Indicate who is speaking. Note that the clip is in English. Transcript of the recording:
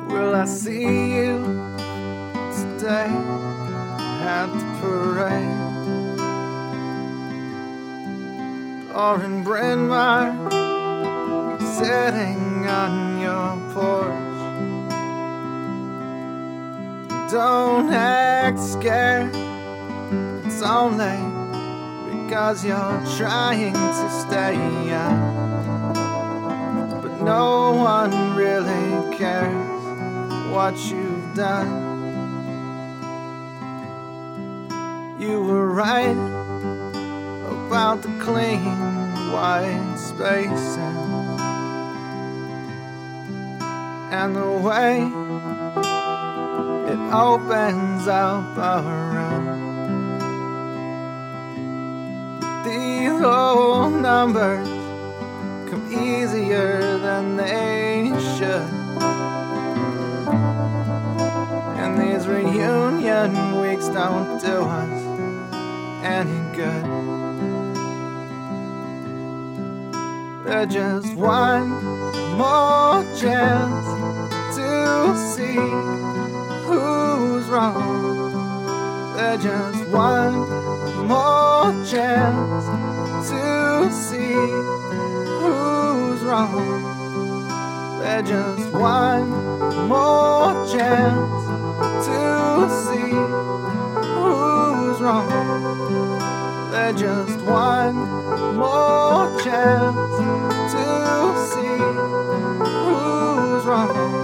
Speaker 1: Will I see you today at the parade? Or in Bryn Mawr, sitting on your porch? Don't act scared, it's only because you're trying to stay young. But no one really cares what you've done. You were right about the clean white spaces and the way it opens up around. These old numbers come easier than they should, and these reunion weeks don't do us any good. They're just one more chance to see who's wrong. They're just one more chance to see who's wrong. They're just one more chance to see who's wrong. They're just one more chance to see who's wrong.